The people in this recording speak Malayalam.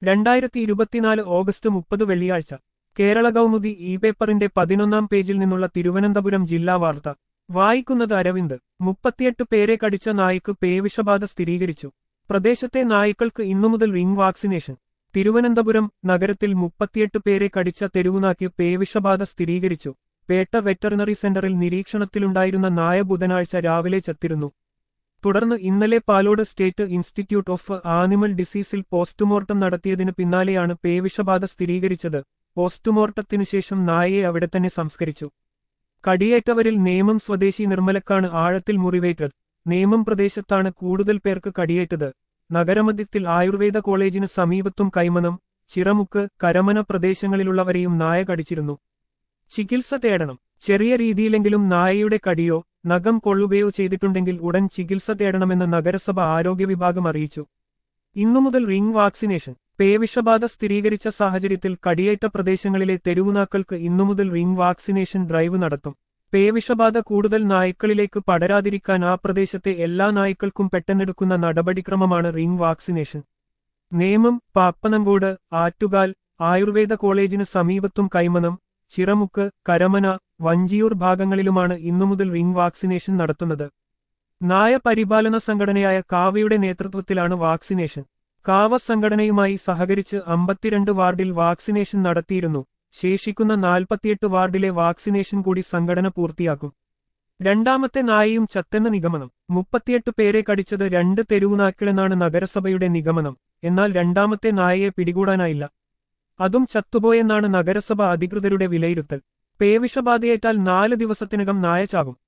2024 ഓഗസ്റ്റ് 30 വെള്ളിയാഴ്ച കേരള കൗമുദി ഇ പേപ്പറിന്റെ 11-ാം പേജിൽ നിന്നുള്ള തിരുവനന്തപുരം ജില്ലാ വാർത്ത വായിക്കുന്നത് അരവിന്ദ് 38 പേരെ കടിച്ച നായ്ക്ക് പേവിഷബാധ സ്ഥിരീകരിച്ചു. പ്രദേശത്തെ നായ്ക്കൾക്ക് ഇന്നുമുതൽ റിംഗ് വാക്സിനേഷൻ. തിരുവനന്തപുരം നഗരത്തിൽ 38 പേരെ കടിച്ച തെരുവുനായ്ക്ക് പേവിഷബാധ സ്ഥിരീകരിച്ചു. പേട്ട വെറ്ററിനറി സെന്ററിൽ നിരീക്ഷണത്തിലുണ്ടായിരുന്ന നായ ബുധനാഴ്ച രാവിലെ ചത്തിരുന്നു. തുടർന്ന് ഇന്നലെ Palode state institute of animal ഡിസീസിൽ പോസ്റ്റ്മോർട്ടം നടത്തിയതിനു പിന്നാലെയാണ് പേവിഷബാധ സ്ഥിരീകരിച്ചത്. പോസ്റ്റ്മോർട്ടത്തിനുശേഷം നായയെ അവിടെത്തന്നെ സംസ്കരിച്ചു. കടിയേറ്റവരിൽ നേമം സ്വദേശി നിർമ്മലക്കാണ് ആഴത്തിൽ മുറിവേറ്റത്. നേമം പ്രദേശത്താണ് കൂടുതൽ പേർക്ക് കടിയേറ്റത്. നഗരമധ്യത്തിൽ ആയുർവേദ കോളേജിന് സമീപത്തും കൈമനം, ചിറമുക്ക്, കരമന പ്രദേശങ്ങളിലുള്ളവരെയും നായ കടിച്ചിരുന്നു. ചികിത്സ തേടണം. ചെറിയ രീതിയിലെങ്കിലും നായയുടെ കടിയോ നഖം കൊള്ളുകയോ ചെയ്തിട്ടുണ്ടെങ്കിൽ ഉടൻ ചികിത്സ തേടണമെന്ന് നഗരസഭ ആരോഗ്യ വിഭാഗം അറിയിച്ചു. ഇന്നുമുതൽ റിംഗ് വാക്സിനേഷൻ. പേവിഷബാധ സ്ഥിരീകരിച്ച സാഹചര്യത്തിൽ കടിയേറ്റ പ്രദേശങ്ങളിലെ തെരുവുനായ്ക്കൾക്ക് ഇന്നുമുതൽ റിംഗ് വാക്സിനേഷൻ ഡ്രൈവ് നടത്തും. പേവിഷബാധ കൂടുതൽ നായ്ക്കളിലേക്ക് പടരാതിരിക്കാൻ ആ പ്രദേശത്തെ എല്ലാ നായ്ക്കൾക്കും പെട്ടെന്നെടുക്കുന്ന നടപടിക്രമമാണ് റിംഗ് വാക്സിനേഷൻ. നേമം, പാപ്പനംകോട്, ആറ്റുകാൽ, ആയുർവേദ കോളേജിന് സമീപത്തും കൈമനം, ചിറമുക്ക്, കരമന, വഞ്ചിയൂർ ഭാഗങ്ങളിലുമാണ് ഇന്നുമുതൽ റിംഗ് വാക്സിനേഷൻ നടത്തുന്നത്. നായ പരിപാലന സംഘടനയായ കാവയുടെ നേതൃത്വത്തിലാണ് വാക്സിനേഷൻ. കാവ സംഘടനയുമായി സഹകരിച്ച് 52 വാർഡിൽ വാക്സിനേഷൻ നടത്തിയിരുന്നു. ശേഷിക്കുന്ന 48 വാർഡിലെ വാക്സിനേഷൻ കൂടി സംഘടന പൂർത്തിയാക്കും. രണ്ടാമത്തെ നായയും ചത്തെന്ന നിഗമനം. 38 പേരെ കടിച്ചത് 2 തെരുവുനായ്ക്കളെന്നാണ് നഗരസഭയുടെ നിഗമനം. എന്നാൽ രണ്ടാമത്തെ നായയെ പിടികൂടാനായില്ല. അതും ചത്തുപോയെന്നാണ് നഗരസഭ അധികൃതരുടെ വിലയിരുത്തൽ. പേവിഷബാധയേറ്റാൽ 4 ദിവസത്തിനകം നായ ചാകും.